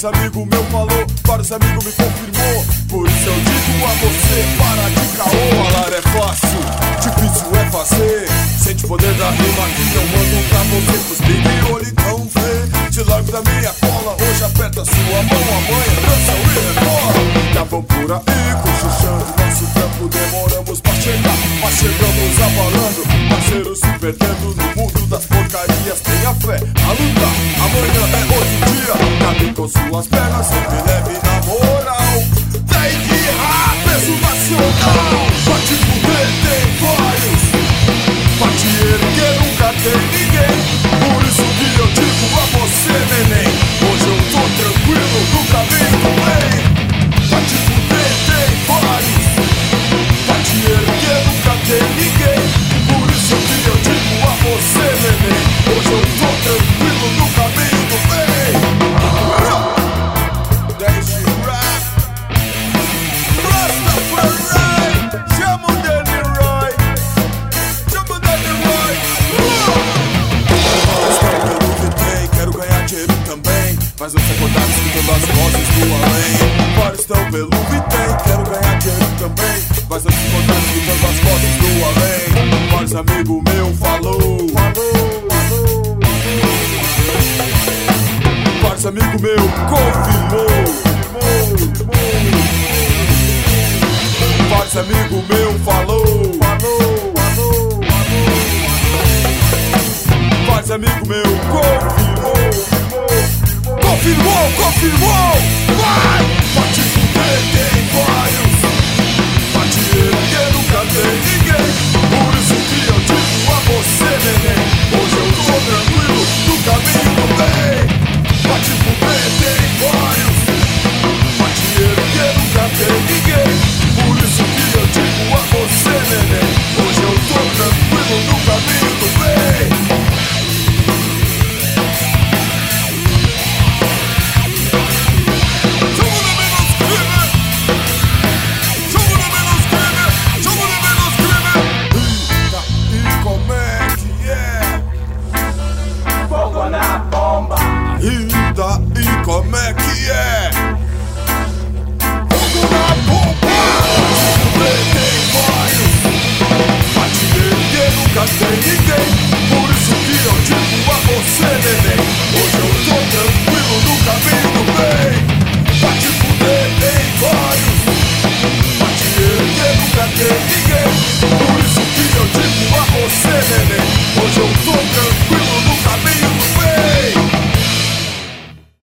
Vários amigos meu falou, vários amigos me confirmou. Por isso eu digo a você, para de caô. Falar é fácil, difícil é fazer. Sente o poder da rima que eu mando pra você. Pros big olho então vê. Te largo da minha cola, hoje aperta sua mão. Amanhã dança e rebola. Já vão por aí, cochichando nosso tempo. Demoramos pra chegar, mas chegamos abalando. Parceiros se perdendo no mundo das porcarias. Tenha fé, a luta, amanhã é outro dia. Cabe com suas pernas, sempre leve na moral. Tem que errar, peso nacional. Pra te fuder tem vários, pra te erguer nunca tem ninguém. Por isso que eu digo a você, neném, hoje eu tô tranquilo no caminho do bem. Pra te fuder tem vários, pra te erguer nunca tem ninguém. Por isso que eu digo a você, neném, hoje eu tô tranquilo no caminho do bem. Deixe rap, Rastafari, chama o Danny Roy, chama o Danny Roy. Quero ganhar dinheiro também, mas não se acordar escutando as vozes do além. Vários estão pelo Vitem, quero ganhar dinheiro também, mas não se acordar escutando as vozes do além. Vários amigos meu falou, vários amigos meu confirmou. Vários amigos meu falou, vários amigos meu confirmou. Vai! Pra te fuder tem vários, pra te erguer nunca tem.